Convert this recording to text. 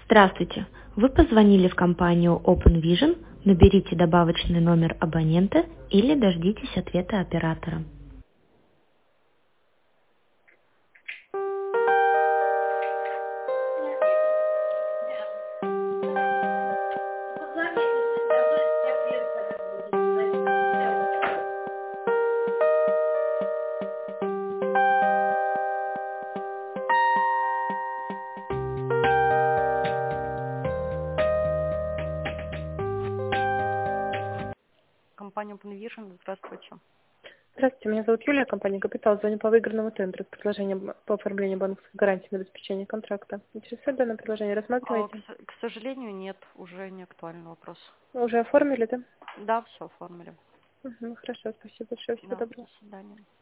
Здравствуйте! Вы позвонили в компанию Open Vision, наберите добавочный номер абонента или дождитесь ответа оператора. Компания Open Vision, здравствуйте. Здравствуйте, меня зовут Юлия, компания «Капитал». Звоню по выигранному тендеру с предложением по оформлению банковской гарантии на обеспечение контракта. Интересует данное предложение? Рассматриваете? К сожалению, нет, уже не актуальный вопрос. Уже оформили, да? Да, все оформили. Хорошо, спасибо большое, всего Да, доброго. до свидания.